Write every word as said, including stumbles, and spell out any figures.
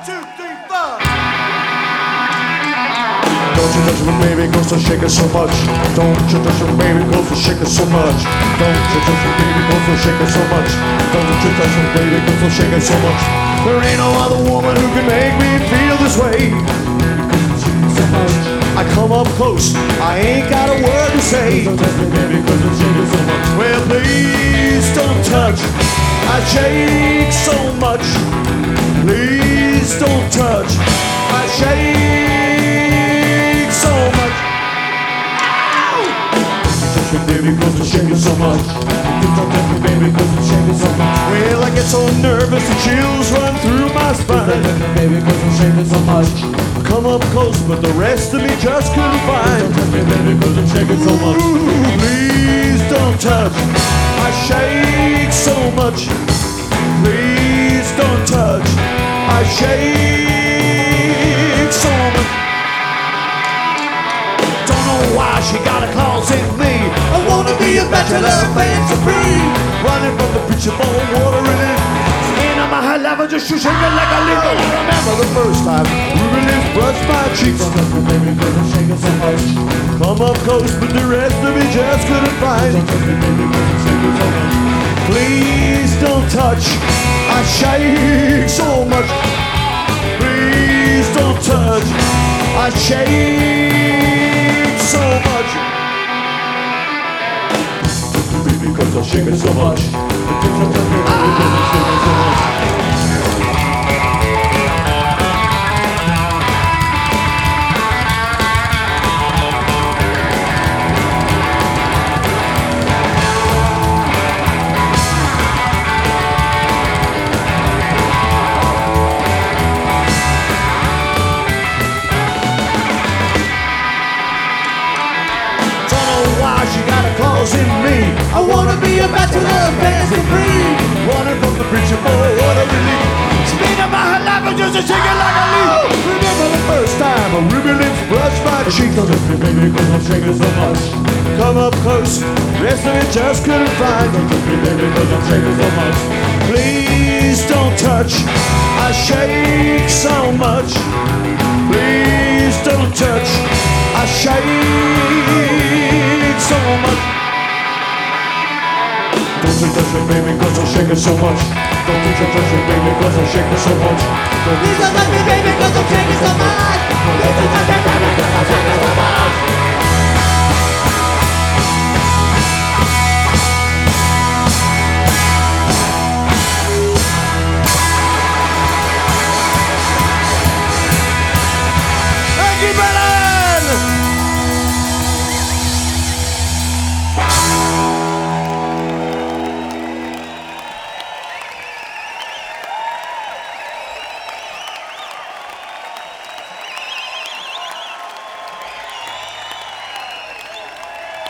two, three, four. Don't you touch me, baby, cause I shake it so much. Don't you touch me, baby, cause I shake it so much. Don't you touch me, baby, cause I shake it so much. Don't you touch me, baby, cause I shake it so much. There ain't no other woman who can make me feel this way. So much. I come up close, I ain't got a word to say. Don't touch me, baby, cause I shake it so much. Well, please don't touch. I shake so much. Please don't touch. I shake so much. Touch me, baby, cause I shake it so much. Don't touch me, baby, cause I shake it so much. Well, I get so nervous the chills run through my spine. Don't touch me, baby, cause I shake it so much. Come up close, but the rest of me just couldn't find. Don't touch me, baby, cause I shake it so much. Ooh, please don't touch. I shake so much. Please don't touch. I shake so much. Don't know why she got a claws in me. I wanna be a bachelor, fancy free. Running from the preacher bowl, water in it. Skin on my high level, just shaking like a leaf. I remember the first time Ruby Lips brushed my cheeks. Don't touch me, baby, cause I'm shaking so much. Come up close, but the rest of me just couldn't find. Don't touch me, baby, cause I'm shaking so much. Please don't touch. I shake so much. Please don't touch. I shake so much. Baby, cause I shake it so much. In me, I wanna be a bachelor, fancy free. Running from the preacher boy, what a relief. Spin up my life and just a shaking like a leaf. Remember the first time a Ruby Lips brushed my cheek. Don't touch me, baby, cause I'm shaking so much. Come up close, rest of it just couldn't find. Don't touch me, baby, cause I'm shaking so much. Please don't touch. I shake so much. Please don't touch. I shake so much. Don't you touch me, baby, cause I'm shaking so much. Don't you touch me, baby, cause I'm shaking so much. Please don't touch me, baby, cause I'm shaking so much. Please don't touch me, baby, cause I'm shaking so much.